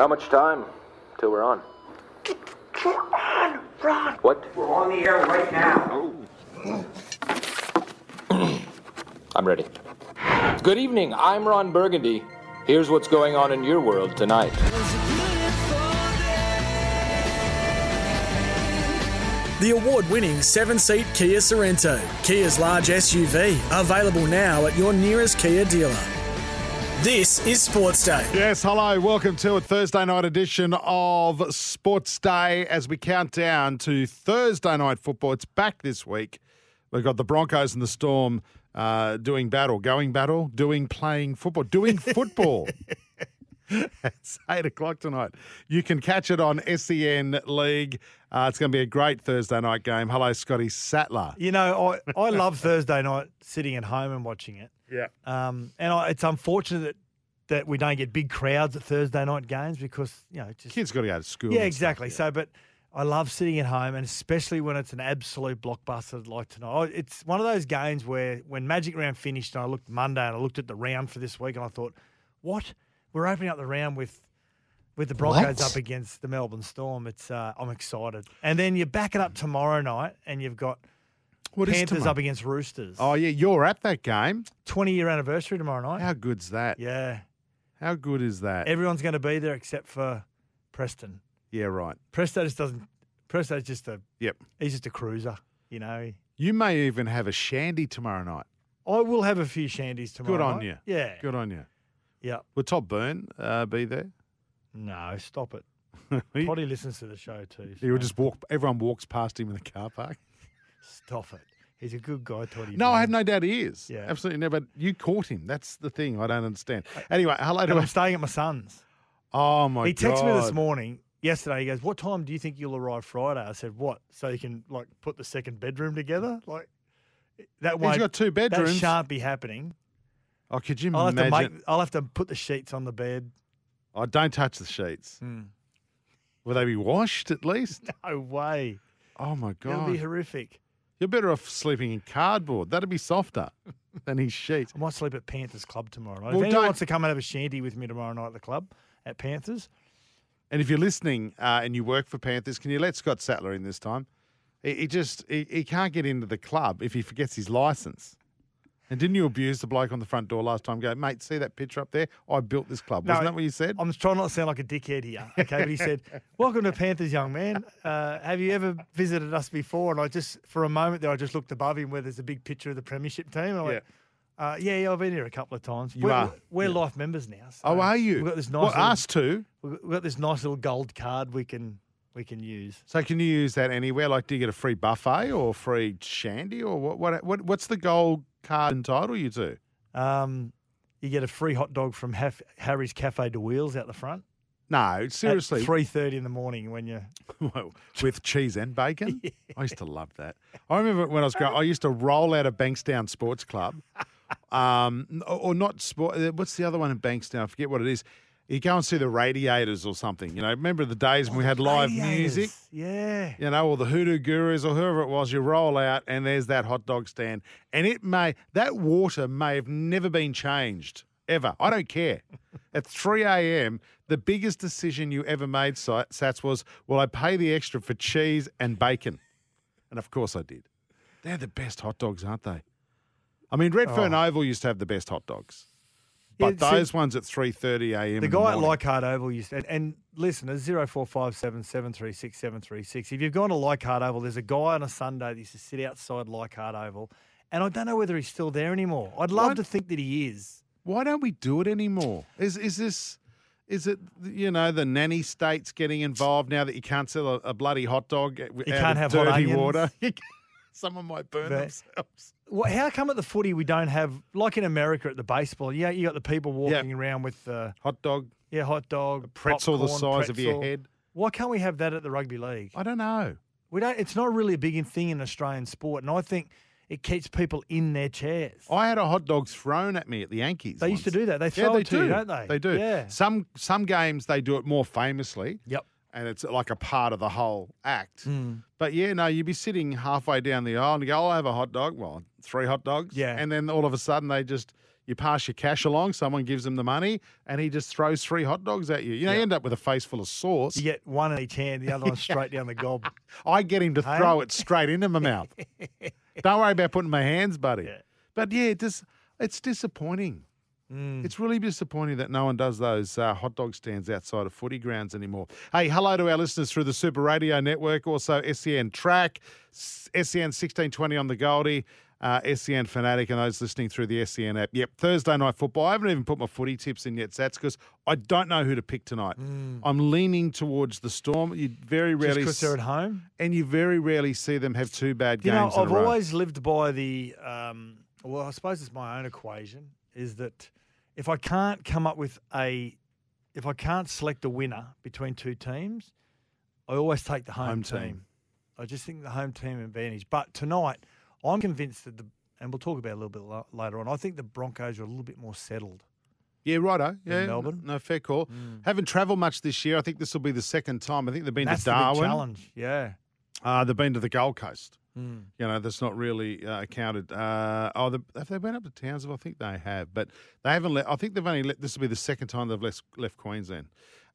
How much time till we're on? We're on, Ron. What? We're on the air right now. I'm ready. Good evening, I'm Ron Burgundy. Here's what's going on in your world tonight. The award-winning 7-seat Kia Sorento, Kia's large SUV, available now at your nearest Kia dealer. This is Sports Day. Yes, hello. Welcome to a Thursday night edition of Sports Day as we count down to Thursday night football. It's back this week. We've got the Broncos and the Storm doing playing football. It's 8 o'clock tonight. You can catch it on SEN League. It's going to be a great Thursday night game. Hello, Scotty Sattler. You know, I love Thursday night sitting at home and watching it. Yeah. It's unfortunate that we don't get big crowds at Thursday night games because, you know, just Kids got to go to school. Yeah, and exactly. stuff, So, but I love sitting at home, and especially when it's an absolute blockbuster like tonight. It's one of those games where when Magic Round finished, and I looked Monday and I looked at the round for this week, and I thought, what? We're opening up the round with the Broncos up against the Melbourne Storm. I'm excited. And then you back it up tomorrow night, and you've got Panthers up against Roosters. Oh, yeah, you're at that game. 20-year anniversary tomorrow night. How good's that? Yeah. How good is that? Everyone's going to be there except for Preston. Yeah, right. Presto's just Yep. He's just a cruiser, you know. You may even have a shandy tomorrow night. I will have a few shandies tomorrow Good on night. you. Yeah. Good on you. Yeah. Will Todd Byrne be there? No, stop it. Potty listens to the show too. He would just walk. Everyone walks past him in the car park. Stop it. He's a good guy, Toddy. No, I have no doubt he is. Yeah. Absolutely never. You caught him. That's the thing. I don't understand. Anyway, hello to I'm staying at my son's. Oh, my God. He texted me this morning, yesterday. He goes, "What time do you think you'll arrive Friday?" I said, "What? So you can, like, put the second bedroom together? Like, that won't... He's got 2 bedrooms. That shan't be happening. Oh, could you I'll imagine? I'll have to put the sheets on the bed. Oh, don't touch the sheets. Will they be washed at least? No way. Oh, my God. It'll be horrific. You're better off sleeping in cardboard. That'd be softer than his sheets. I might sleep at Panthers Club tomorrow night. Well, if anyone wants to come and have a shanty with me tomorrow night at the club at Panthers. And if you're listening and you work for Panthers, can you let Scott Sattler in this time? He can't get into the club if he forgets his license. And didn't you abuse the bloke on the front door last time? Go, mate, see that picture up there? I built this club. Wasn't that what you said? I'm trying not to sound like a dickhead here, okay? But he said, "Welcome to Panthers, young man. Have you ever visited us before?" And I just, for a moment there, I just looked above him where there's a big picture of the premiership team. And I went, yeah, I've been here a couple of times. We're life members now. So oh, are you? We've got this nice us too? We've got this nice little gold card we can use. So can you use that anywhere? Like, do you get a free buffet or free shandy or what's the gold card entitle you to? You get a free hot dog from Harry's Cafe de Wheels out the front. No, seriously. At 3:30 in the morning when you... With cheese and bacon? Yeah. I used to love that. I remember when I was growing, I used to roll out of Bankstown Sports Club. Or not sport. What's the other one in Bankstown? I forget what it is. You go and see the Radiators or something. You know, remember the days when we had live music? Yeah. You know, or the Hoodoo Gurus or whoever it was, you roll out and there's that hot dog stand. And that water may have never been changed, ever. I don't care. At 3 a.m., the biggest decision you ever made, Sats, was, well, I pay the extra for cheese and bacon. And of course I did. They're the best hot dogs, aren't they? I mean, Redfern Oval used to have the best hot dogs. But those ones at 3:30 a.m. The guy at Leichhardt Oval used to, and listeners, 0457 736 736. If you've gone to Leichhardt Oval, there's a guy on a Sunday that used to sit outside Leichhardt Oval, and I don't know whether he's still there anymore. I'd love to think that he is. Why don't we do it anymore? Is it, you know, the nanny states getting involved now that you can't sell a bloody hot dog out of dirty water? Someone might burn themselves. Well, how come at the footy we don't have, like in America at the baseball, you got the people walking around with hot dog. Yeah, hot dog. A pretzel popcorn, the size of your head. Why can't we have that at the rugby league? I don't know. We don't. It's not really a big thing in Australian sport, and I think it keeps people in their chairs. I had a hot dog thrown at me at the Yankees. They used to do that. They throw it to you, don't they? They do. Yeah. Some games they do it more famously. Yep. And it's like a part of the whole act. But yeah, no, you'd be sitting halfway down the aisle and you go, I'll have a hot dog. Well, 3 hot dogs. Yeah. And then all of a sudden you You pass your cash along, someone gives him the money, and he just throws 3 hot dogs at you. You know, you end up with a face full of sauce. You get one in each hand, the other one straight down the gob. I get him to throw it straight into my mouth. Don't worry about putting my hands, buddy. Yeah. But yeah, it's disappointing. It's really disappointing that no one does those hot dog stands outside of footy grounds anymore. Hey, hello to our listeners through the Super Radio Network, also SEN Track, SEN 1620 on the Goldie, SEN Fanatic, and those listening through the SEN app. Yep, Thursday night football. I haven't even put my footy tips in yet, Sats, because I don't know who to pick tonight. I'm leaning towards the Storm. You very Just rarely because they're at home? and you very rarely see them have 2 bad games You know, in a I've row. always lived by the, well, I suppose it's my own equation, is that if I can't come up with if I can't select a winner between 2 teams, I always take the home team. I just think the home team advantage. But tonight, I'm convinced that and we'll talk about it a little bit later on, I think the Broncos are a little bit more settled. Yeah, righto. Yeah, Melbourne. No, fair call. Haven't travelled much this year. I think this will be the second time. I think they've been That's to the big Darwin. challenge, yeah. They've been to the Gold Coast. You know, that's not really counted. Have they been up to Townsville? I think they have, but they haven't. I think they've only. This will be the second time they've left Queensland.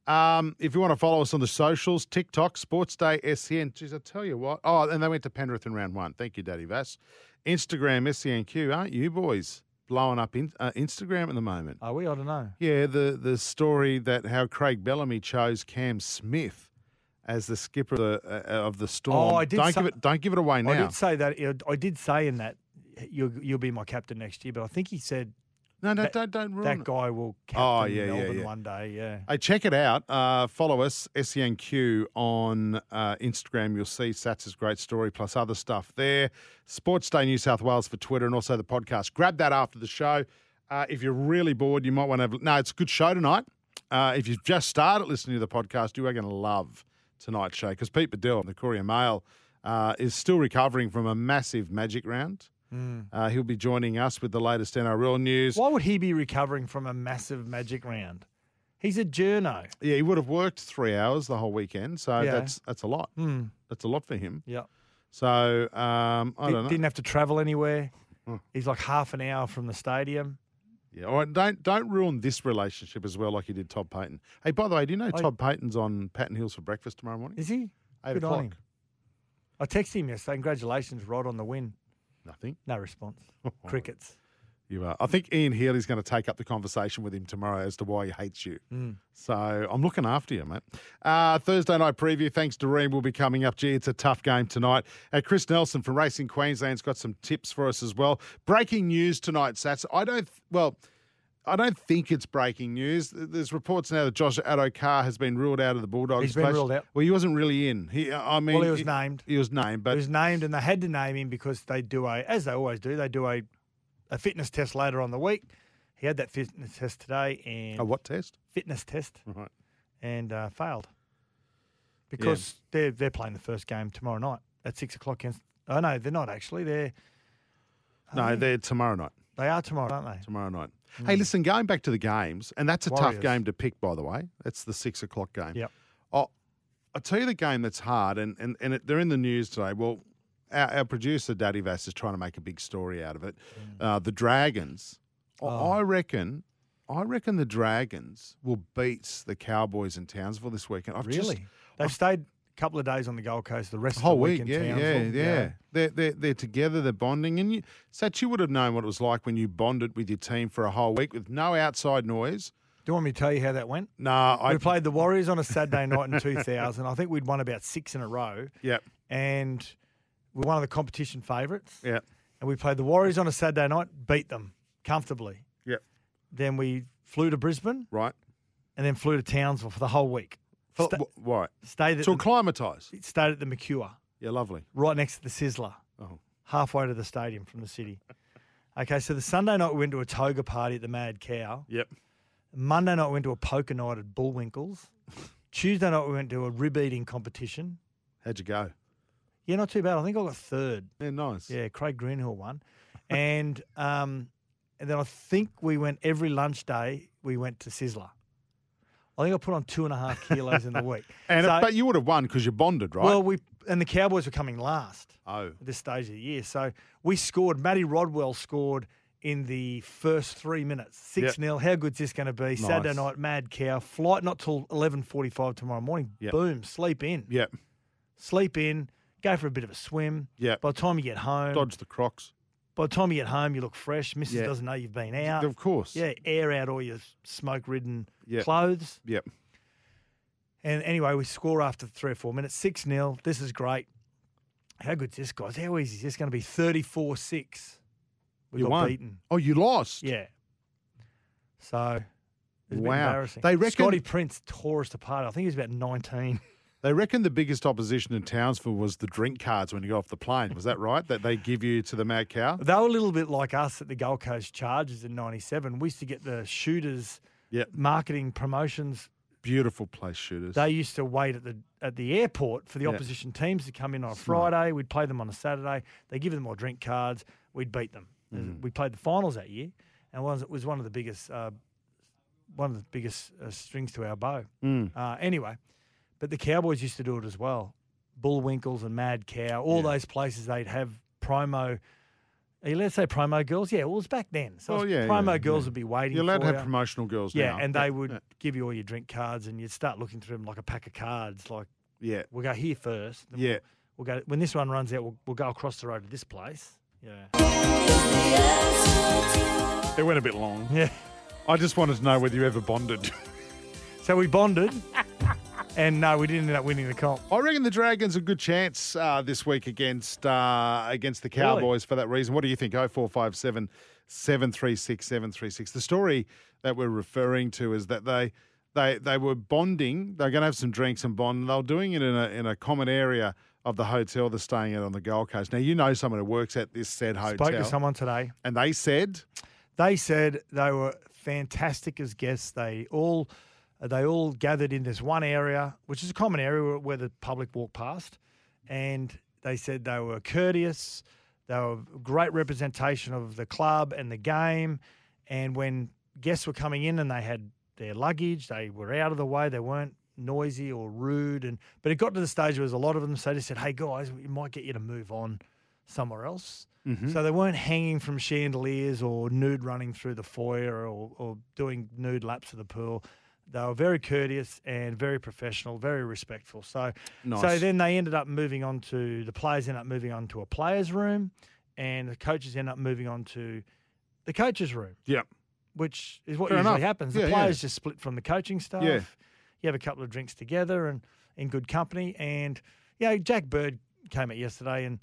If you want to follow us on the socials, TikTok, Sports Day SEN. Geez, I tell you what. Oh, and they went to Penrith in round 1. Thank you, Daddy Vass. Instagram SENQ. Aren't you boys blowing up Instagram at the moment? Are we? I don't know. Yeah, the story that how Craig Bellamy chose Cam Smith as the skipper of the Storm. Oh, I did don't give it away now. I did say that. I did say in that you'll be my captain next year, but I think he said No, don't ruin that it. guy will captain Melbourne yeah. one day. Yeah. Hey, check it out. Follow us, SENQ, on Instagram. You'll see Sats's great story plus other stuff there. Sports Day New South Wales for Twitter and also the podcast. Grab that after the show. If you're really bored, you might want to have... No, it's a good show tonight. If you've just started listening to the podcast, you are going to love tonight's show because Pete Bedell, the Courier Mail, is still recovering from a massive Magic round. He'll be joining us with the latest NRL news. Why would he be recovering from a massive Magic round? He's a journo. Yeah, he would have worked 3 hours the whole weekend, so Yeah. that's a lot. That's a lot for him. Yeah. So I don't know. Didn't have to travel anywhere. He's like half an hour from the stadium. Yeah, all right, don't ruin this relationship as well like you did Todd Payton. Hey, by the way, do you know Todd Payton's on Patton Hills for breakfast tomorrow morning? Is he? 8 Good o'clock. on him. I texted him yesterday. Congratulations, Rod, on the win. Nothing. No response. Crickets. You are. I think Ian Healy's going to take up the conversation with him tomorrow as to why he hates you. So I'm looking after you, mate. Thursday night preview, thanks to Reem, will be coming up. Gee, it's a tough game tonight. Chris Nelson from Racing Queensland's got some tips for us as well. Breaking news tonight, Sats. I don't think it's breaking news. There's reports now that Josh Addo-Carr has been ruled out of the Bulldogs. He's been ruled out. Well, he wasn't really in. He was named. He was named, but He was named, and they had to name him because they do as they always do, they do a fitness test later on the week. He had that fitness test today, and a what test? Fitness test, Right. and failed because they're playing the first game tomorrow night at 6 o'clock against. Oh no, they're not actually. They're tomorrow night. They are tomorrow, aren't they? Tomorrow night. Hey, listen, going back to the games, and that's a tough Warriors. game to pick, by the way. That's the 6 o'clock game. Yep. I'll tell you the game that's hard, and they're in the news today. Well, our producer, Daddy Vass, is trying to make a big story out of it. The Dragons. I reckon the Dragons will beat the Cowboys in Townsville this weekend. They've stayed a couple of days on the Gold Coast. The rest The whole of the week, week in Townsville. yeah. They're together, they're bonding, and you would have known what it was like when you bonded with your team for a whole week with no outside noise. Do you want me to tell you how that went? No, We played the Warriors on a Saturday night in 2000. I think we'd won about 6 in a row. Yep. And we're one of the competition favourites. Yeah. And we played the Warriors on a Saturday night, beat them comfortably. Yep. Then we flew to Brisbane Right. and then flew to Townsville for the whole week. Right. Stayed at To the, acclimatise. stayed at the McCure, Yeah, lovely. right next to the Sizzler, Oh. halfway to the stadium from the city. Okay, so the Sunday night we went to a toga party at the Mad Cow. Yep. Monday night we went to a poker night at Bullwinkles. Tuesday night we went to a rib eating competition. How'd you go? Yeah, not too bad. I think I got third. Yeah, nice. Yeah, Craig Greenhill won. And then I think we went every lunch day, we went to Sizzler. I think I put on 2.5 kilos in the week. But you would have won because you bonded, right? Well, the Cowboys were coming last oh. at this stage of the year. So we scored. Matty Rodwell scored in the first 3 minutes. 6-0. How good's this going to be? Saturday night, mad cow. Flight not till 11:45 tomorrow morning. Yep. Boom, sleep in. Yep. Sleep in, go for a bit of a swim. Yep. By the time you get home. Dodge the Crocs. By the time you get home, you look fresh. Mrs. doesn't know you've been out. Of course. Yeah, air out all your smoke-ridden Yep. clothes. Yep. And anyway, we score after 3 or 4 minutes. 6-0. This is great. How good's this, guys? How easy is this going to be? 34-6. We got won. beaten. Oh, you lost? Yeah. So, it's a bit Wow. embarrassing. They reckon- Scotty Prince tore us apart. I think he was about 19. They reckon the biggest opposition in Townsville was the drink cards when you got off the plane. Was that right? That they give you to the Mad Cow? They were a little bit like us at the Gold Coast Chargers in 97. We used to get the shooters Yep. marketing promotions. Beautiful place, shooters. They used to wait at the airport for the Yeah. opposition teams to come in on a Smart. Friday. We'd play them on a Saturday. They give them more drink cards. We'd beat them. We played the finals that year, and it was one of the biggest strings to our bow. Anyway, but the Cowboys used to do it as well. Bullwinkles and Mad Cow, all those places they'd have promo. Let's say promo girls. Yeah, well, it was back then. So promo girls would be waiting. You're allowed for to you. have promotional girls Yeah, now. and they would give you all your drink cards, and you'd start looking through them like a pack of cards. Like, Yeah. we'll go here first. Then Yeah. we'll go when this one runs out. We'll go across the road to this place. Yeah, It went a bit long. yeah. I just wanted to know whether you ever bonded. So we bonded, and no, we didn't end up winning the comp. I reckon the Dragons a good chance this week against the Cowboys for that reason. What do you think? 0457 736 736. The story that we're referring to is that they were bonding. They're going to have some drinks and bond. They were doing it in a common area of the hotel they're staying at on the Gold Coast. Now, you know someone who works at this said hotel. Spoke to someone today. And they said they were fantastic as guests. They all gathered in this one area, which is a common area where the public walk past, and they said they were courteous. They were a great representation of the club and the game. And when guests were coming in and they had their luggage, they were out of the way. They weren't noisy or rude. But it got to the stage where there was a lot of them. So they said, hey, guys, we might get you to move on somewhere else. Mm-hmm. So they weren't hanging from chandeliers or nude running through the foyer or doing nude laps of the pool. They were very courteous and very professional, very respectful. So, Nice. So then they ended up moving on to the players ended up moving on to a players' room, and the coaches ended up moving on to the coaches' room, yeah. which is what Fair usually enough. happens. Yeah, The yeah. players just split from the coaching staff. Yeah. You have a couple of drinks together and in good company. And Jack Bird came out yesterday and.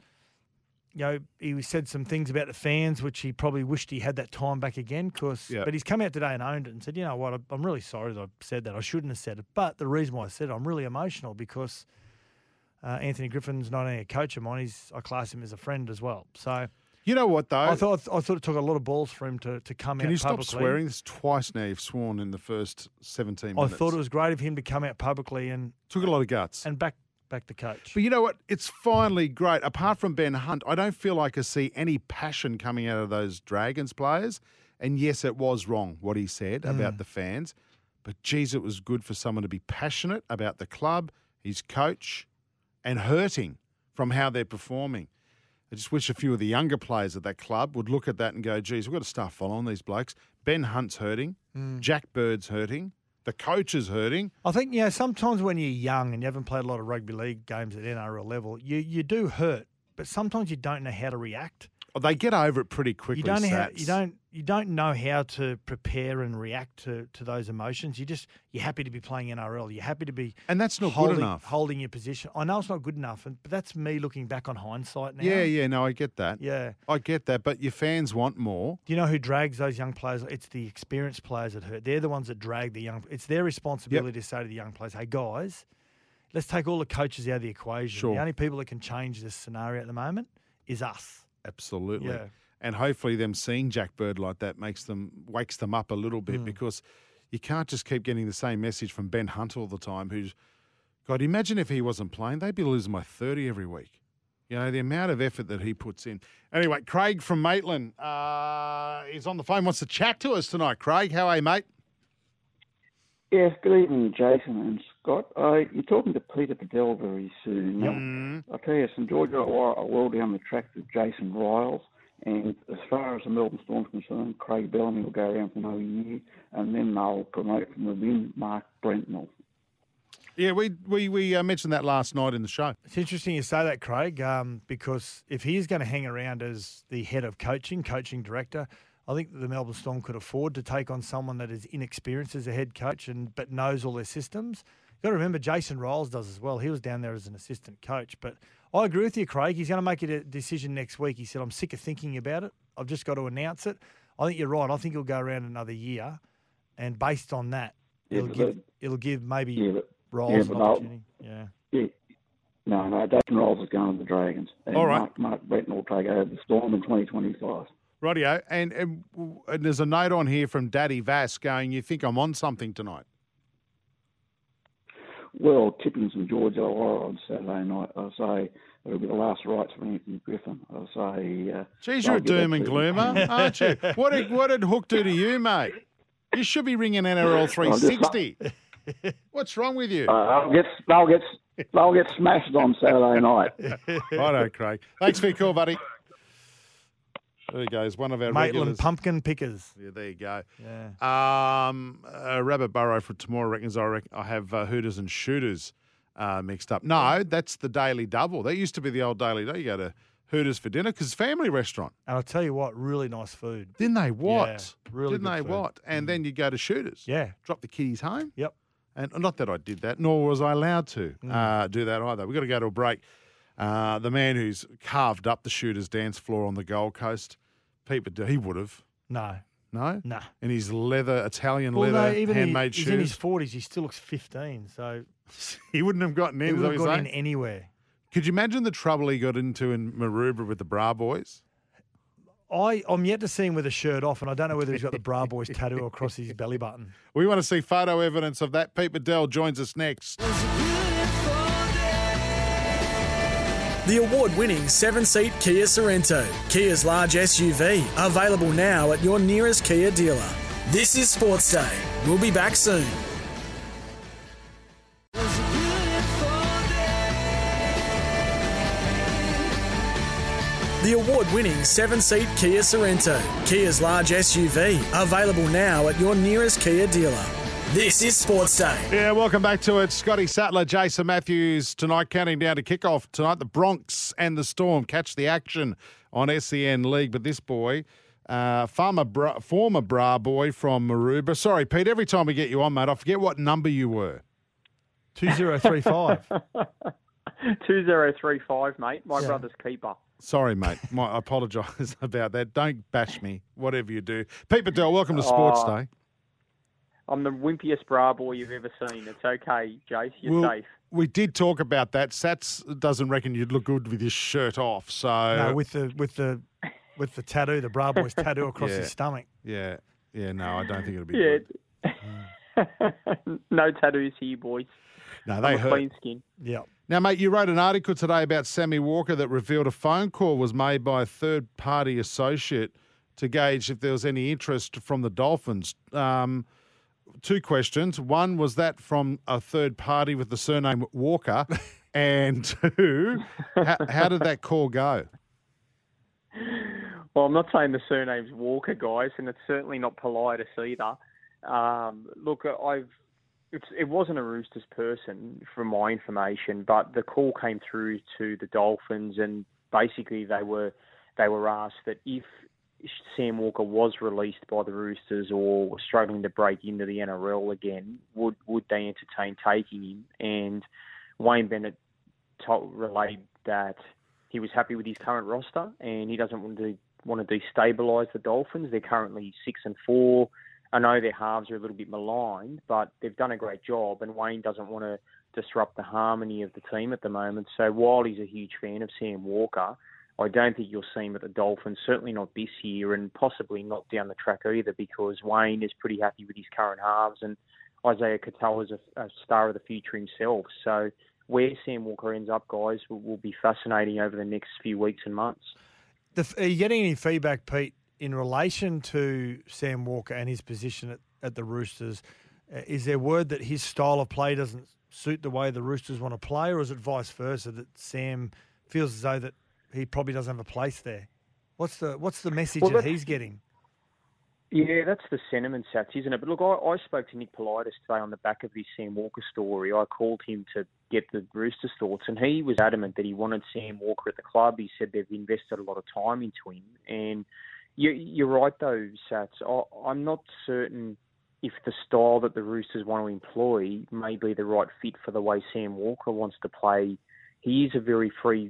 He said some things about the fans, which he probably wished he had that time back again. Yeah. But he's come out today and owned it and said, you know what, I'm really sorry that I said that. I shouldn't have said it. But the reason why I said it, I'm really emotional because Anthony Griffin's not only a coach of mine, I class him as a friend as well. So You know what, though? I thought it took a lot of balls for him to come out Can you stop publicly. swearing? This is twice now you've sworn in the first 17 minutes. I thought it was great of him to come out publicly and Took a lot of guts. back the coach. But you know what? It's finally great. Apart from Ben Hunt, I don't feel like I see any passion coming out of those Dragons players. And yes, it was wrong what he said about the fans. But geez, it was good for someone to be passionate about the club, his coach, and hurting from how they're performing. I just wish a few of the younger players at that club would look at that and go, geez, we've got to start following these blokes. Ben Hunt's hurting. Jack Bird's hurting. The coach is hurting. I think, sometimes when you're young and you haven't played a lot of rugby league games at NRL level, you do hurt, but sometimes you don't know how to react. Oh, they get over it pretty quickly. You don't know how to prepare and react to those emotions. You're happy to be playing NRL. You're happy to be And that's not good enough. holding your position. I know it's not good enough, but that's me looking back on hindsight now. Yeah, no, I get that. Yeah. I get that, but your fans want more. Do you know who drags those young players? It's the experienced players that hurt. They're the ones that drag the young. It's their responsibility to say to the young players, hey, guys, let's take all the coaches out of the equation. Sure. The only people that can change this scenario at the moment is us. Absolutely. Yeah. And hopefully them seeing Jack Bird like that wakes them up a little bit because you can't just keep getting the same message from Ben Hunt all the time, who's, God, imagine if he wasn't playing, they'd be losing by 30 every week. You know, the amount of effort that he puts in. Anyway, Craig from Maitland is on the phone, wants to chat to us tonight. Craig, how are you, mate? Yes, good evening, Jason and Scott. You're talking to Peter Padell very soon. I'll tell you, St George got a well down the track with Jason Riles, And as far as the Melbourne Storm's concerned, Craig Bellamy will go around for another year, and then they'll promote from within Mark Brentnell. Yeah, we mentioned that last night in the show. It's interesting you say that, Craig, because if he is going to hang around as the head of coaching director, I think the Melbourne Storm could afford to take on someone that is inexperienced as a head coach but knows all their systems. You've got to remember Jason Riles does as well. He was down there as an assistant coach. But I agree with you, Craig. He's going to make a decision next week. He said, I'm sick of thinking about it. I've just got to announce it. I think you're right. I think he'll go around another year. And based on that, it'll give maybe Riles an opportunity. Yeah. No, Jason Riles is going to the Dragons. And All right. Mark Brentnell will take over the Storm in 2025. Rightio. And there's a note on here from Daddy Vass going, you think I'm on something tonight? Well, tipping St George Illawarra on Saturday night, I'll say it'll be the last rites for Anthony Griffin. I'll say... Geez, you're a doom and gloomer, aren't you? What did Hook do to you, mate? You should be ringing NRL 360. What's wrong with you? They'll get smashed on Saturday night. Righto, Craig. Thanks for your call, buddy. There he goes, one of our Maitland regulars. pumpkin pickers. Yeah, there you go. Yeah. Rabbit Burrow for tomorrow reckons I have Hooters and Shooters mixed up. No, that's the Daily Double. That used to be the old Daily Double. You go to Hooters for dinner because it's a family restaurant. And I'll tell you what, really nice food. Didn't they what? Yeah, really Didn't good they food. what? And then you go to Shooters. Yeah. Drop the kiddies home. Yep. And not that I did that, nor was I allowed to do that either. We've got to go to a break. The man who's carved up the Shooters dance floor on the Gold Coast, Pete Bedell, he would have. No. No? No. In his Italian Well, leather, no, even handmade he's shoes. in his 40s. He still looks 15, so He wouldn't have gotten in, he is would that have what you're gone in saying? anywhere. Could you imagine the trouble he got into in Maroubra with the Bra Boys? I'm yet to see him with a shirt off, and I don't know whether he's got the Bra Boys tattoo across his belly button. We want to see photo evidence of that. Pete Bedell joins us next. The award-winning 7-seat Kia Sorrento, Kia's large SUV, available now at your nearest Kia dealer. This is Sports Day. We'll be back soon. The award-winning 7-seat Kia Sorrento, Kia's large SUV, available now at your nearest Kia dealer. This is Sports Day. Yeah, welcome back to it. Scotty Sattler, Jason Matthews tonight, counting down to kickoff tonight. The Bronx and the Storm catch the action on SEN League. But this boy, former Bra boy from Maroubra. Sorry, Pete, every time we get you on, mate, I forget what number you were. 2035. 2035, mate. My brother's keeper. Sorry, mate. I apologise about that. Don't bash me, whatever you do. Pete Bedell, welcome to Sports Day. I'm the wimpiest bra boy you've ever seen. It's okay, Jace. You're safe. We did talk about that. Sats doesn't reckon you'd look good with your shirt off. So No, with the tattoo, the Bra Boys tattoo across his stomach. Yeah. No, I don't think it'll be good. No tattoos here, boys. No, they I'm a hurt. clean skin. Yeah. Now, mate, you wrote an article today about Sammy Walker that revealed a phone call was made by a third-party associate to gauge if there was any interest from the Dolphins. Two questions. One, was that from a third party with the surname Walker? And two, how did that call go? Well, I'm not saying the surname's Walker, guys, and it's certainly not Politis either. Look, it wasn't a Roosters person, from my information, but the call came through to the Dolphins, and basically they were asked that if Sam Walker was released by the Roosters or was struggling to break into the NRL again, would they entertain taking him? And Wayne Bennett relayed that he was happy with his current roster and he doesn't want to destabilise the Dolphins. They're currently 6-4. I know their halves are a little bit maligned, but they've done a great job, and Wayne doesn't want to disrupt the harmony of the team at the moment. So while he's a huge fan of Sam Walker, I don't think you'll see him at the Dolphins, certainly not this year, and possibly not down the track either, because Wayne is pretty happy with his current halves, and Isaiah Katoa is a star of the future himself. So where Sam Walker ends up, guys, will be fascinating over the next few weeks and months. Are you getting any feedback, Pete, in relation to Sam Walker and his position at the Roosters? Is there word that his style of play doesn't suit the way the Roosters want to play, or is it vice versa, that Sam feels as though that he probably doesn't have a place there? What's the message Well, that he's getting? Yeah, that's the sentiment, Sats, isn't it? But look, I spoke to Nick Politis today on the back of this Sam Walker story. I called him to get the Roosters' thoughts, and he was adamant that he wanted Sam Walker at the club. He said they've invested a lot of time into him. And you're right, though, Sats. I'm not certain if the style that the Roosters want to employ may be the right fit for the way Sam Walker wants to play. He is a very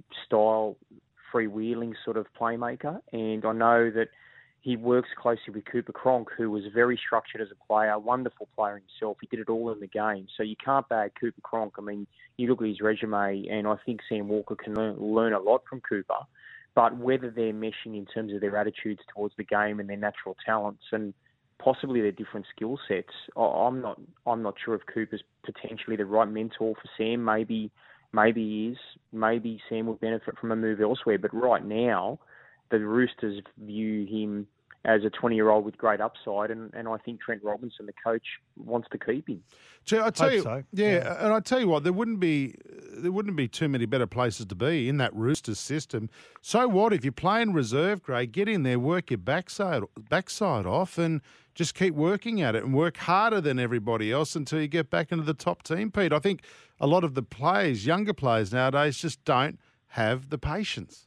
freewheeling sort of playmaker, and I know that he works closely with Cooper Cronk, who was very structured as a player, wonderful player himself. He did it all in the game. So you can't bag Cooper Cronk. I mean, you look at his resume, and I think Sam Walker can learn a lot from Cooper. But whether they're meshing in terms of their attitudes towards the game and their natural talents and possibly their different skill sets, I'm not sure if Cooper's potentially the right mentor for Sam. Maybe he is. Maybe Sam will benefit from a move elsewhere. But right now, the Roosters view him as a 20-year-old with great upside, and I think Trent Robinson, the coach, wants to keep him. I tell you, so. Yeah, and I tell you what, there wouldn't be too many better places to be in that Roosters system. So what if you're playing reserve grade? Get in there, work your backside off, and just keep working at it and work harder than everybody else until you get back into the top team, Pete. I think a lot of the players, younger players nowadays, just don't have the patience.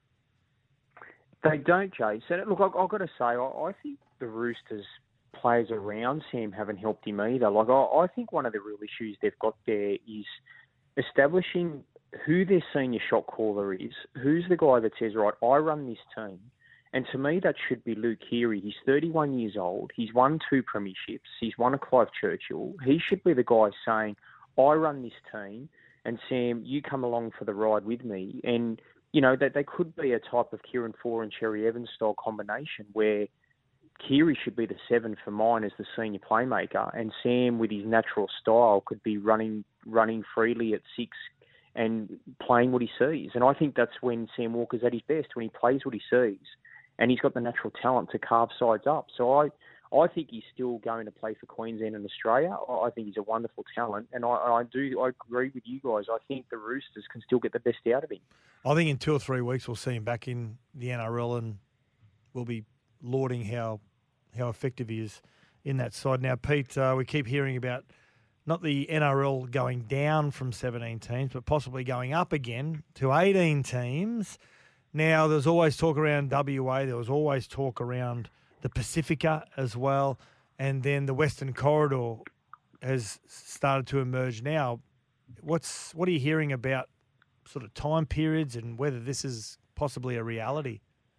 They don't, Jay. So, look, I've got to say, I think the Roosters players around Sam haven't helped him either. Like, I think one of the real issues they've got there is establishing who their senior shot caller is, who's the guy that says, right, I run this team. And to me, that should be Luke Keary. He's 31 years old. He's won 2 premierships. He's won a Clive Churchill. He should be the guy saying, I run this team, and Sam, you come along for the ride with me. And you know, that they could be a type of Kieran Four and Cherry Evans style combination where Keary should be the 7 for mine as the senior playmaker, and Sam, with his natural style, could be running freely at 6 and playing what he sees. And I think that's when Sam Walker's at his best, when he plays what he sees, and he's got the natural talent to carve sides up. So I think he's still going to play for Queensland and Australia. I think he's a wonderful talent, and I agree with you guys. I think the Roosters can still get the best out of him. I think in 2 or 3 weeks we'll see him back in the NRL, and we'll be lauding how effective he is in that side. Now, Pete, we keep hearing about not the NRL going down from 17 teams, but possibly going up again to 18 teams. Now, there's always talk around WA. There was always talk around the Pacifica as well, and then the Western Corridor has started to emerge now. What are you hearing about sort of time periods and whether this is possibly a reality?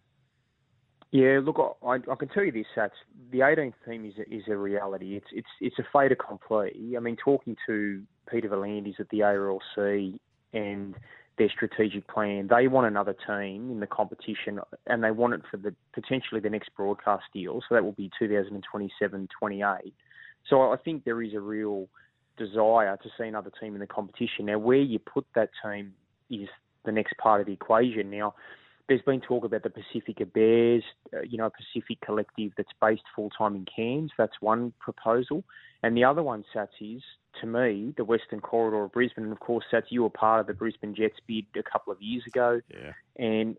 Yeah, look, I can tell you this, Sats. The 18th team is a reality. It's a fait accompli. I mean, talking to Peter V'landys at the ARLC and their strategic plan, they want another team in the competition, and they want it for potentially the next broadcast deal. So that will be 2027-28. So I think there is a real desire to see another team in the competition. Now, where you put that team is the next part of the equation. Now, there's been talk about the Pacifica Bears, a Pacific collective that's based full-time in Cairns. That's one proposal. And the other one, Sats, is, to me, the Western Corridor of Brisbane. And, of course, Sats, you were part of the Brisbane Jets bid a couple of years ago. Yeah. And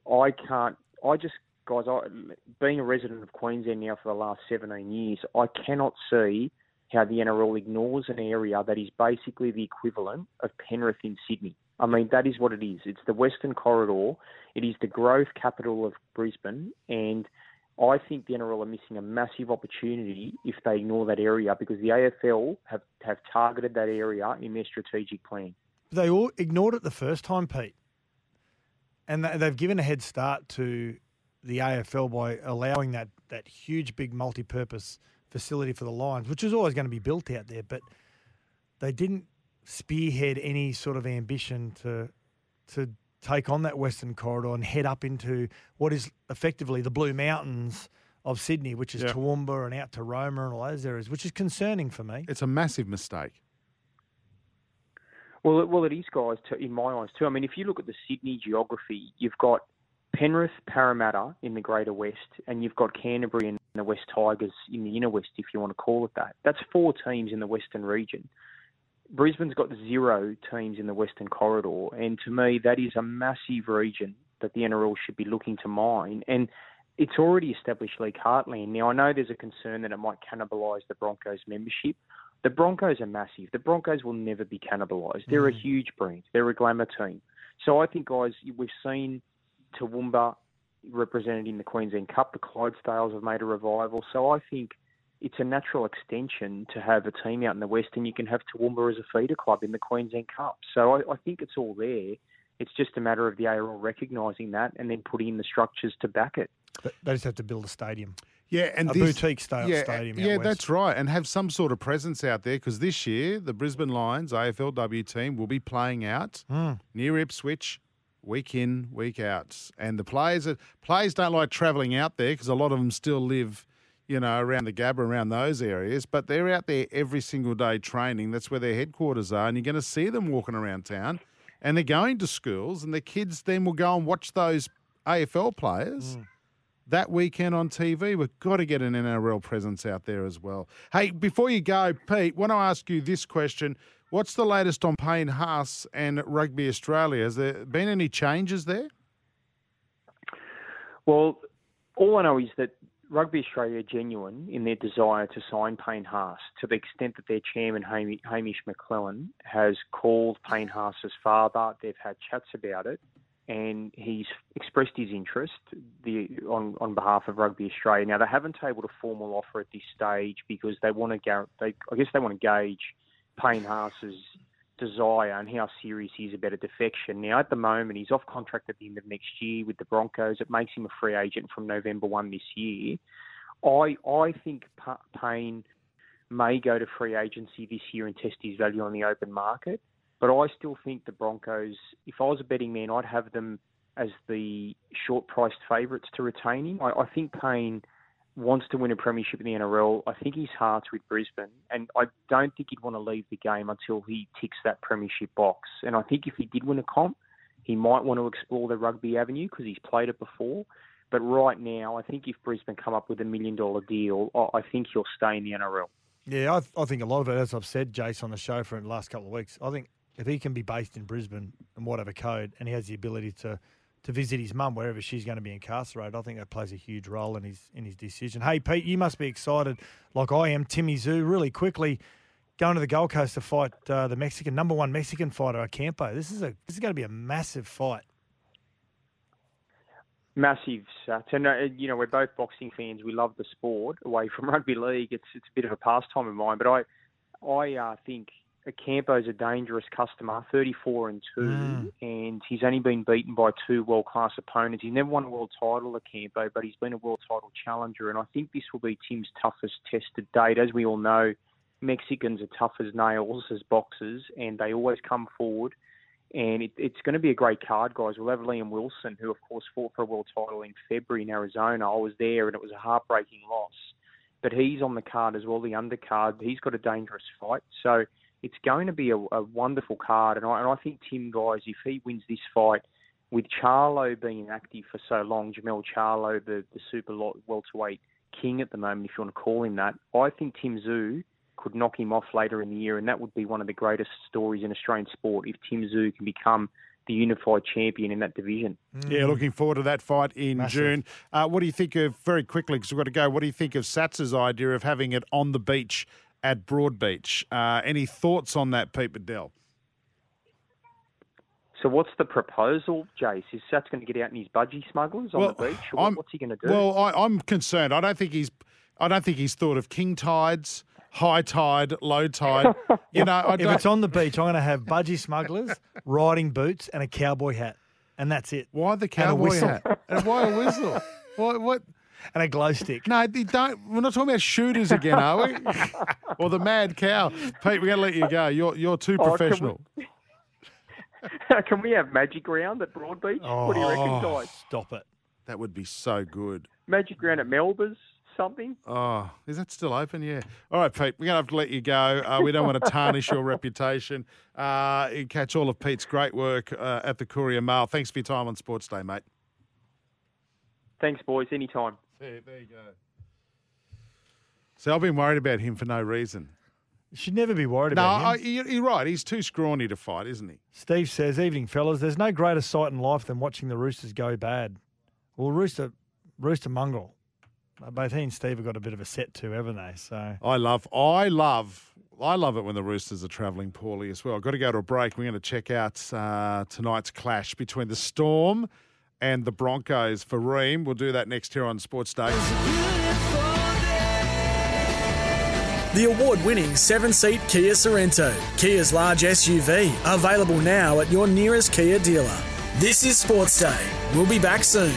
being a resident of Queensland now for the last 17 years, I cannot see how the NRL ignores an area that is basically the equivalent of Penrith in Sydney. I mean, that is what it is. It's the Western Corridor. It is the growth capital of Brisbane, and I think the NRL are missing a massive opportunity if they ignore that area, because the AFL have targeted that area in their strategic plan. They all ignored it the first time, Pete, and they've given a head start to the AFL by allowing that huge, big multi-purpose facility for the Lions, which is always going to be built out there, but they didn't spearhead any sort of ambition to take on that Western Corridor and head up into what is effectively the Blue Mountains of Sydney, which is Toowoomba and out to Roma and all those areas, which is concerning for me. It's a massive mistake. Well, it is, guys, in my eyes too. I mean, if you look at the Sydney geography, you've got Penrith, Parramatta in the Greater West, and you've got Canterbury and the West Tigers in the Inner West, if you want to call it that. That's 4 teams in the Western region. Brisbane's got 0 teams in the Western Corridor, and to me, that is a massive region that the NRL should be looking to mine. And it's already established League Heartland. Now, I know there's a concern that it might cannibalise the Broncos membership. The Broncos are massive. The Broncos will never be cannibalised. They're a huge brand. They're a glamour team. So I think, guys, we've seen Toowoomba represented in the Queensland Cup. The Clydesdales have made a revival. So I think it's a natural extension to have a team out in the West, and you can have Toowoomba as a feeder club in the Queensland Cup. So I think it's all there. It's just a matter of the ARL recognising that and then putting in the structures to back it. They just have to build a stadium. Yeah, and boutique stadium. Yeah, out west. that's right, and have some sort of presence out there, because this year the Brisbane Lions AFLW team will be playing out near Ipswich, week in, week out, and the players don't like travelling out there because a lot of them still live, around the Gabba, around those areas, but they're out there every single day training. That's where their headquarters are, and you're going to see them walking around town, and they're going to schools, and the kids then will go and watch those AFL players. That weekend on TV. We've got to get an NRL presence out there as well. Hey, before you go, Pete, want to ask you this question. What's the latest on Payne Haas and Rugby Australia? Has there been any changes there? Well, all I know is that Rugby Australia are genuine in their desire to sign Payne Haas, to the extent that their chairman, Hamish McClellan, has called Payne Haas's father. They've had chats about it. And he's expressed his interest on behalf of Rugby Australia. Now, they haven't tabled a formal offer at this stage because they want to gauge Payne Haas's desire and how serious he is about a defection. Now, at the moment, he's off contract at the end of next year with the Broncos. It makes him a free agent from November 1 this year. I think Payne may go to free agency this year and test his value on the open market. But I still think the Broncos, if I was a betting man, I'd have them as the short-priced favourites to retain him. I think Payne wants to win a premiership in the NRL. I think his heart's with Brisbane, and I don't think he'd want to leave the game until he ticks that premiership box. And I think if he did win a comp, he might want to explore the rugby avenue because he's played it before. But right now, I think if Brisbane come up with $1 million deal, I think he'll stay in the NRL. Yeah, I think a lot of it, as I've said, Jace, on the show for the last couple of weeks, I think if he can be based in Brisbane and whatever code, and he has the ability to visit his mum wherever she's going to be incarcerated, I think that plays a huge role in his decision. Hey, Pete, you must be excited like I am. Timmy Zoo, really quickly, going to the Gold Coast to fight the number one Mexican fighter, Ocampo. This is going to be a massive fight. Massive, Sats. And, we're both boxing fans. We love the sport. Away from rugby league, it's a bit of a pastime of mine. But I think Ocampo's a dangerous customer, 34-2, and he's only been beaten by 2 world-class opponents. He's never won a world title, Ocampo, but he's been a world title challenger, and I think this will be Tim's toughest test to date. As we all know, Mexicans are tough as nails as boxers, and they always come forward, and it's going to be a great card, guys. We'll have Liam Wilson, who, of course, fought for a world title in February in Arizona. I was there, and it was a heartbreaking loss. But he's on the card as well, the undercard. He's got a dangerous fight, so it's going to be a wonderful card, and I think Tim, guys, if he wins this fight, with Charlo being active for so long, Jamel Charlo, the super welterweight king at the moment, if you want to call him that, I think Tim Zoo could knock him off later in the year, and that would be one of the greatest stories in Australian sport if Tim Zoo can become the unified champion in that division. Yeah, looking forward to that fight in June. What do you think of, very quickly, because we've got to go, what do you think of Sats's idea of having it on the beach at Broadbeach? Any thoughts on that, Pete Bedell? So what's the proposal, Jace? Is Sats going to get out in his budgie smugglers on the beach? Or what's he going to do? Well, I'm concerned. I don't think he's thought of king tides, high tide, low tide. If it's on the beach, I'm going to have budgie smugglers, riding boots, and a cowboy hat, and that's it. Why the cowboy hat? And why a whistle? What? And a glow stick. No, we're not talking about shooters again, are we? Or the mad cow. Pete, we're going to let you go. You're too professional. Can we have Magic Round at Broadbeach? What do you reckon, guys? Stop it. That would be so good. Magic Round at Melba's, something? Oh, is that still open? Yeah. All right, Pete, we're going to have to let you go. We don't want to tarnish your reputation. You catch all of Pete's great work at the Courier Mail. Thanks for your time on Sports Day, mate. Thanks, boys. Anytime. There you go. So I've been worried about him for no reason. You should never be worried No, about him. you're right. He's too scrawny to fight, isn't he? Steve says, evening, fellas. There's no greater sight in life than watching the Roosters go bad. Well, Rooster Mongrel. Both he and Steve have got a bit of a set to, haven't they? So I love it when the Roosters are travelling poorly as well. Got to go to a break. We're going to check out tonight's clash between the Storm and the Broncos for Ream. We'll do that next here on Sports Day. The award-winning 7-seat Kia Sorrento, Kia's large SUV, available now at your nearest Kia dealer. This is Sports Day. We'll be back soon.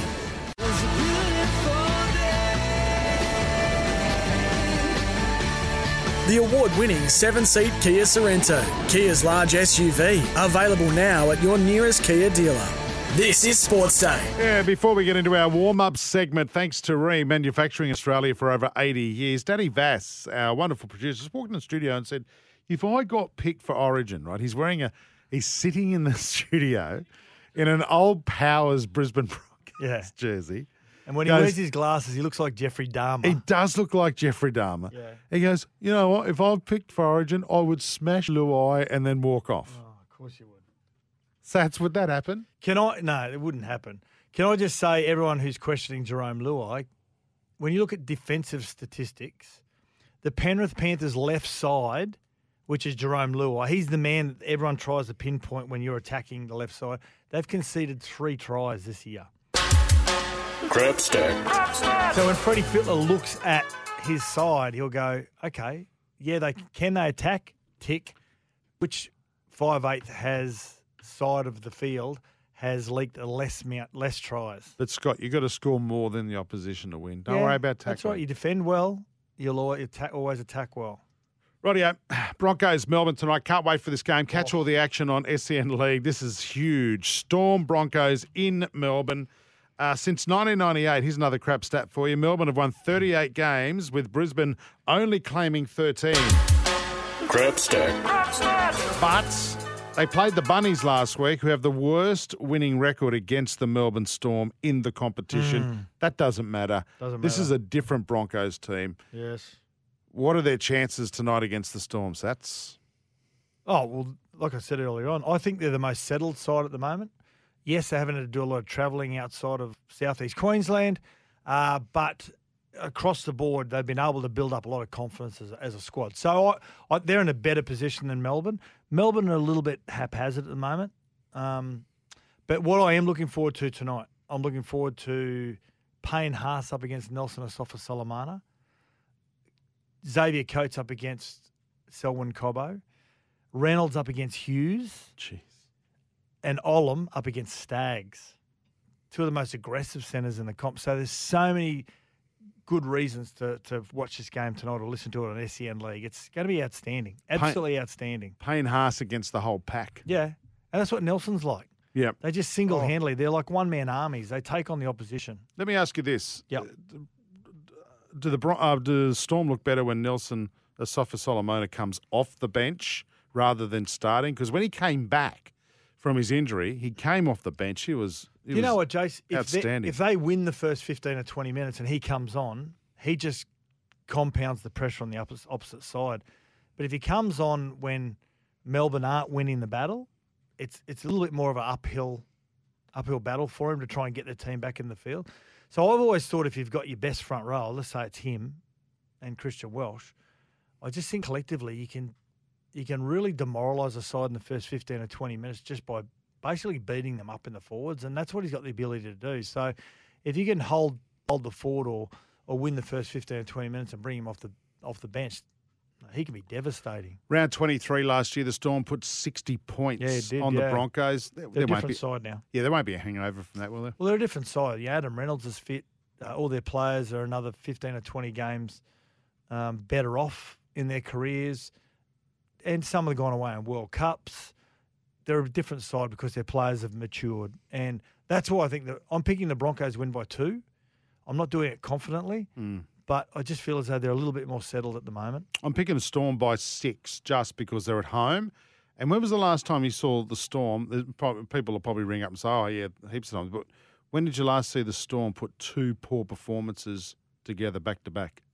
The award-winning 7-seat Kia Sorrento, Kia's large SUV, available now at your nearest Kia dealer. This is Sports Day. Yeah, before we get into our warm-up segment, thanks to Ream Manufacturing Australia for over 80 years, Danny Vass, our wonderful producer, just walked in the studio and said, if I got picked for Origin, right, he's sitting in the studio in an old Powers Brisbane Broncos jersey. And when he wears his glasses, he looks like Jeffrey Dahmer. He does look like Jeffrey Dahmer. Yeah. He goes, you know what? If I was picked for Origin, I would smash Luai and then walk off. Oh, of course you would. Sats, would that happen? No, it wouldn't happen. Can I just say, everyone who's questioning Jerome Luai, when you look at defensive statistics, the Penrith Panthers' left side, which is Jerome Luai, he's the man that everyone tries to pinpoint when you're attacking the left side. They've conceded 3 tries this year. Crap stack. So when Freddie Fittler looks at his side, he'll go, okay, yeah, they attack? Tick. Which 5/8 has side of the field has leaked less tries. But, Scott, you've got to score more than the opposition to win. Don't worry about tackling. That's right. You defend well, you'll always attack well. Rightio. Broncos, Melbourne tonight. Can't wait for this game. Catch all the action on SEN League. This is huge. Storm Broncos in Melbourne. Since 1998, here's another crap stat for you. Melbourne have won 38 games, with Brisbane only claiming 13. Crap stack. But they played the Bunnies last week, who have the worst winning record against the Melbourne Storm in the competition. That doesn't matter. This is a different Broncos team. Yes. What are their chances tonight against the Storm, Sats? Oh, well, like I said earlier on, I think they're the most settled side at the moment. Yes, they're having to do a lot of travelling outside of southeast Queensland, but across the board, they've been able to build up a lot of confidence as a squad. So they're in a better position than Melbourne. Melbourne are a little bit haphazard at the moment. But what I am looking forward to tonight, I'm looking forward to Payne Haas up against Nelson Asofa-Solomona, Xavier Coates up against Selwyn Cobbo, Reynolds up against Hughes. Jeez. And Olam up against Staggs. 2 of the most aggressive centres in the comp. So there's so many good reasons to watch this game tonight or listen to it on SEN League. It's going to be outstanding. Absolutely outstanding. Payne Haas against the whole pack. Yeah. And that's what Nelson's like. Yeah. They just single-handedly, they're like one-man armies. They take on the opposition. Let me ask you this. Yep. Do the Storm look better when Nelson Asofa-Solomona comes off the bench rather than starting? Because when he came back from his injury, he came off the bench. He was know what, Jace? outstanding. If they win the first 15 or 20 minutes and he comes on, he just compounds the pressure on the opposite side. But if he comes on when Melbourne aren't winning the battle, it's a little bit more of an uphill battle for him to try and get the team back in the field. So I've always thought if you've got your best front row, let's say it's him and Christian Welsh, I just think collectively you can really demoralise a side in the first 15 or 20 minutes just by basically beating them up in the forwards, and that's what he's got the ability to do. So if you can hold the forward or win the first 15 or 20 minutes and bring him off the bench, he can be devastating. Round 23 last year, the Storm put 60 points on the Broncos. They're a different side now. Yeah, there won't be a hangover from that, will there? Well, they're a different side. Yeah, Adam Reynolds is fit. All their players are another 15 or 20 games better off in their careers. And some have gone away in World Cups. They're a different side because their players have matured. And that's why I think that I'm picking the Broncos win by 2. I'm not doing it confidently, but I just feel as though they're a little bit more settled at the moment. I'm picking the Storm by 6 just because they're at home. And when was the last time you saw the Storm? People will probably ring up and say, oh, yeah, heaps of times. But when did you last see the Storm put 2 poor performances together back to back?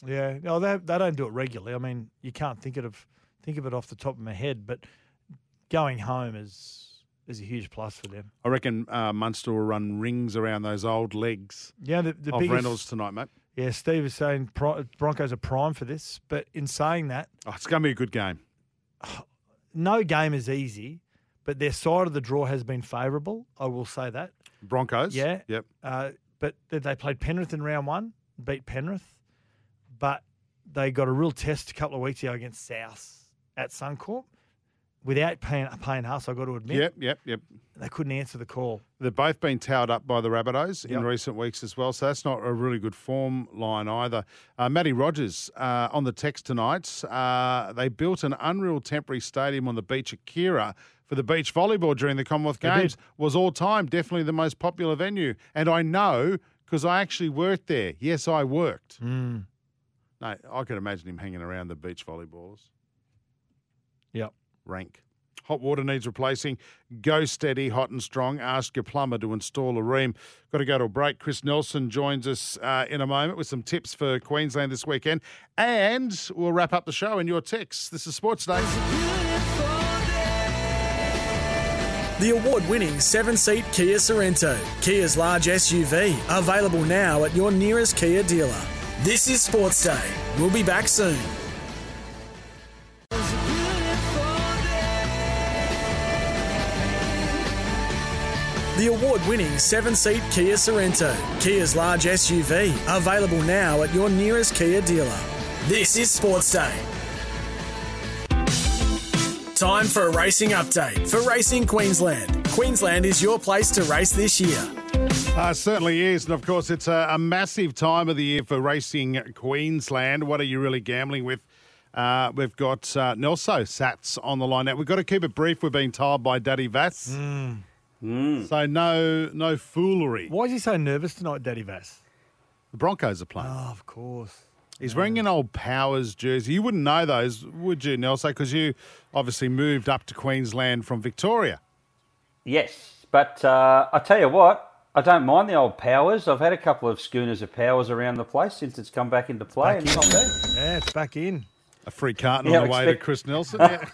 Yeah, no, they don't do it regularly. I mean, you can't think of it off the top of my head, but going home is a huge plus for them. I reckon Munster will run rings around those old legs Yeah, the of biggest, Reynolds tonight, mate. Yeah, Steve is saying Broncos are prime for this, but in saying that, Oh, it's going to be a good game. no game is easy, but their side of the draw has been favourable. I will say that. Broncos? Yeah. Yep. But they played Penrith in round one, beat Penrith, but they got a real test a couple of weeks ago against South at Suncorp without paying Huss, I've got to admit. Yep. They couldn't answer the call. They've both been towed up by the Rabbitohs in Yep. recent weeks as well, so that's not a really good form line either. Matty Rogers on the text tonight. They built an unreal temporary stadium on the beach at Kira for the beach volleyball during the Commonwealth They Games. did. Was all time definitely the most popular venue. And I know because I actually worked there. Yes, I worked. No, I could imagine him hanging around the beach volleyballers. Yep. Rank. Hot water needs replacing. Go steady, hot and strong. Ask your plumber to install a ream. Got to go to a break. Chris Nelson joins us in a moment with some tips for Queensland this weekend. And we'll wrap up the show in your texts. This is Sports Day. The award-winning 7-seat Kia Sorrento, Kia's large SUV, available now at your nearest Kia dealer. This is Sports Day. We'll be back soon. The award-winning 7-seat Kia Sorrento, Kia's large SUV, available now at your nearest Kia dealer. This is Sports Day. Time for a racing update for Racing Queensland. Queensland is your place to race this year. Certainly is. And, of course, it's a massive time of the year for Racing Queensland. What are you really gambling with? We've got Nelso Sats on the line now. We've got to keep it brief. We're being told by Daddy Vass. So no foolery. Why is he so nervous tonight, Daddy Vass? The Broncos are playing. Oh, of course. He's wearing an old Powers jersey. You wouldn't know those, would you, Nelson? Because you obviously moved up to Queensland from Victoria. Yes, but I tell you what, I don't mind the old Powers. I've had a couple of schooners of Powers around the place since it's come back into play. And it's not bad. Yeah, it's back in. A free carton Yeah, on the way to Chris Nelson. Yeah.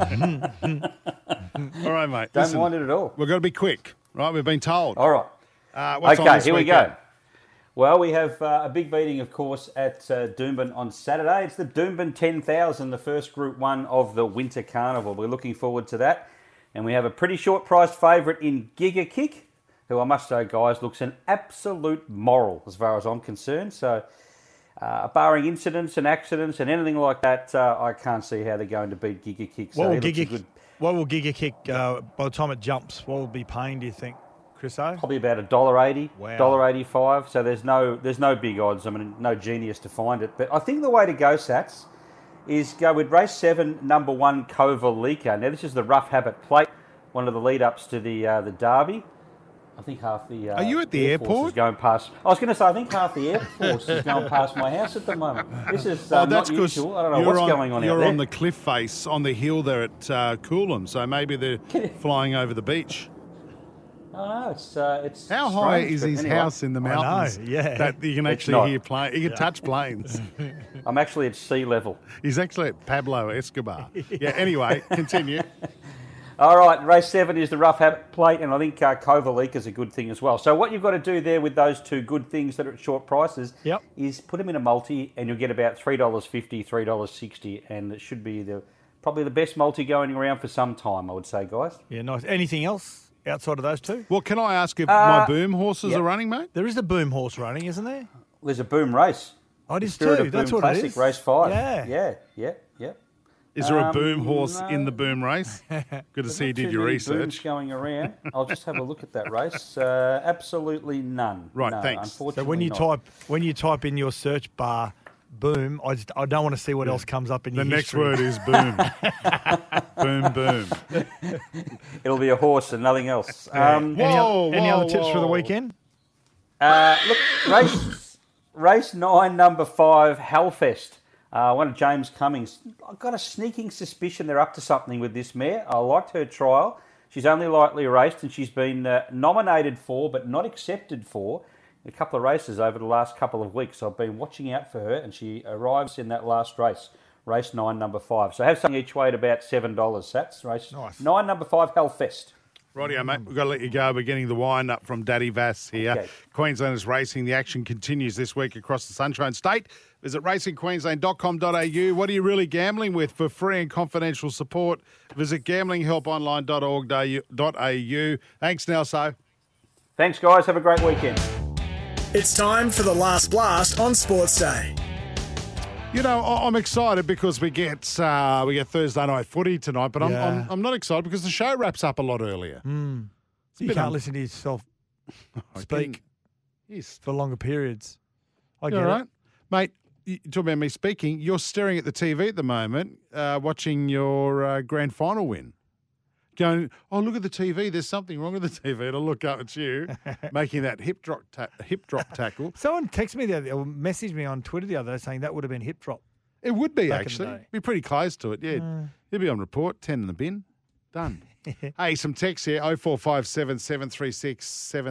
All right, mate. Don't mind it at all. We've got to be quick, right? We've been told. All right. What's on Okay, this here we weekend? go. Well, we have a big meeting, of course, at Doomben on Saturday. It's the Doomben 10,000, the first Group 1 of the Winter Carnival. We're looking forward to that. And we have a pretty short-priced favourite in Giga Kick, who I must say, guys, looks an absolute moral as far as I'm concerned. So, barring incidents and accidents and anything like that, I can't see how they're going to beat Giga Kick. So What will Giga Kick, by the time it jumps, what will it be paying, do you think, Chris O? Probably about $1.80, Wow. $1.85. So there's no big odds. I mean, no genius to find it. But I think the way to go, Sats, is go with race 7, number 1, Kovalika. Now, this is the Rough Habit Plate, one of the lead-ups to the Derby. I think half the Are you at the Air Force airport? is going past. I was going to say, I think half the Air Force is going past my house at the moment. This is Oh, not that's 'cause usual. I don't know what's going on out You're there. on the cliff face on the hill there at Coolum, so maybe they're flying over the beach. Oh, no, it's How high strange, is but his anyway. house in the mountains? yeah. That you can It's actually not. hear plane. You can touch planes. I'm actually at sea level. He's actually at Pablo Escobar. Yeah. Anyway, continue. All right, race 7 is the Rough Habit Plate, and I think Kovalika is a good thing as well. So what you've got to do there with those two good things that are at short prices is put them in a multi, and you'll get about $3.50, $3.60, and it should be probably the best multi going around for some time, I would say, guys. Yeah, nice. Anything else outside of those two? Well, can I ask if my boom horses are running, mate? There is a boom horse running, isn't there? There's a boom race. Oh, it is Spirit too. of That's Boom what it Classic, is. race 5. Yeah. Yeah. Is there a boom horse no. in the boom race? Good to There's see you not did too your many booms research. going around. I'll just have a look at that race. Absolutely none. Right, no, thanks. Unfortunately, So when you type in your search bar boom, I don't want to see what else comes up in The your next history. word is boom. Boom, boom. It'll be a horse and nothing else. Any other tips for the whoa. weekend? Look, race 9, number 5, Hellfest. One of James Cummings. I've got a sneaking suspicion they're up to something with this mare. I liked her trial. She's only lightly raced, and she's been nominated for, but not accepted for, a couple of races over the last couple of weeks. I've been watching out for her, and she arrives in that last race, race 9, number 5. So have something each way at about $7. That's race Nice. 9, number 5, Hellfest. Rightio, mate. We've got to let you go. We're getting the wind up from Daddy Vass here. Okay. Queenslanders Racing. The action continues this week across the Sunshine State. Visit racingqueensland.com.au. What are you really gambling with? For free and confidential support, visit gamblinghelponline.org.au. Thanks, Nelso. Thanks, guys. Have a great weekend. It's time for the last blast on Sports Day. You know, I'm excited because we get Thursday night footy tonight, but Yeah. I'm not excited because the show wraps up a lot earlier. You bit can't un- listen to yourself I speak can- Yes. for longer periods. I You get all right? it. Mate, you talk about me speaking. You're staring at the TV at the moment, watching your grand final win. Going, oh, look at the TV. There's something wrong with the TV. And I look up at you, making that hip drop tackle. Someone texted me the other, or messaged me on Twitter the other day saying that would have been hip drop. It would be, Back in the actually. day. Be pretty close to it, yeah. You'd be on report, 10 in the bin. Done. Hey, some text here, 0457 736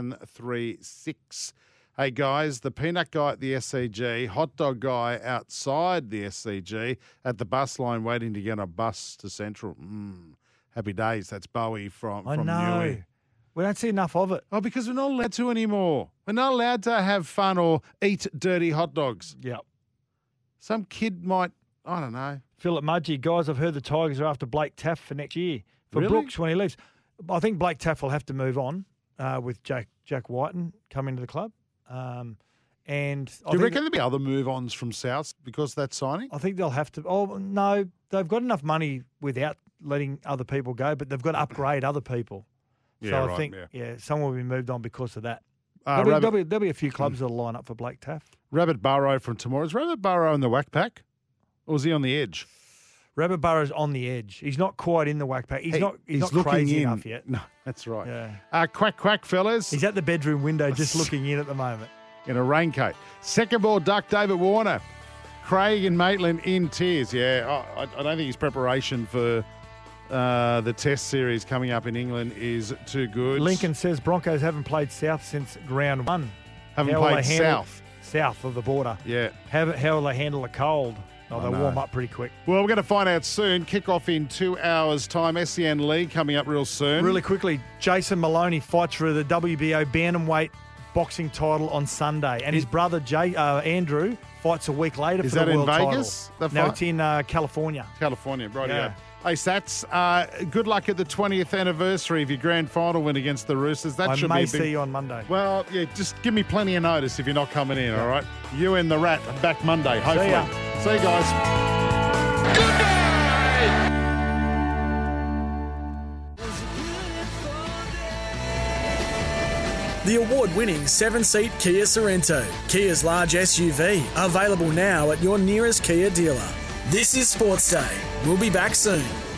736. Hey, guys, the peanut guy at the SCG, hot dog guy outside the SCG, at the bus line waiting to get a bus to Central. Happy days. That's Bowie from I know. Newey. We don't see enough of it. Oh, because we're not allowed to anymore. We're not allowed to have fun or eat dirty hot dogs. Yep. Some kid might, I don't know. Philip Mudgee, guys, I've heard the Tigers are after Blake Taff for next year. For Really? Brooks when he leaves. I think Blake Taff will have to move on with Jack Whiten coming to the club. And Do you reckon there'll be other move-ons from South because of that signing? I think they'll have to. Oh, no, they've got enough money without letting other people go, but they've got to upgrade other people. Yeah, So right, I think, someone will be moved on because of that. There'll be a few clubs that'll line up for Blake Taff. Rabbit Burrow from tomorrow. Is Rabbit Burrow in the whack pack? Or is he on the edge? Rabbit Burrow's on the edge. He's not quite in the whack pack. He's not looking crazy in. enough yet. No, that's right. Yeah. Quack, quack, fellas. He's at the bedroom window just looking in at the moment. In a raincoat. Second ball duck, David Warner. Craig and Maitland in tears. Yeah, I don't think his preparation for the test series coming up in England is too good. Lincoln says Broncos haven't played South since round 1. Haven't How will played they handle- South. South of the border. Yeah. How will they handle the cold? Oh, they'll warm up pretty quick. Well, we're going to find out soon. Kick-off in 2 hours' time. SEN League coming up real soon. Really quickly, Jason Maloney fights for the WBO bantamweight boxing title on Sunday, and his brother Andrew fights a week later Is for the that in world Vegas, title. the No, fight? it's in California. California, right? Yeah. Hey, Sats, good luck at the 20th anniversary of your grand final win against the Roosters. That I should may be a big... see you on Monday. Well, yeah, just give me plenty of notice if you're not coming in, all right? You and the Rat back Monday, hopefully. ya. See you guys. The award-winning 7-seat Kia Sorrento, Kia's large SUV, available now at your nearest Kia dealer. This is Sports Day. We'll be back soon.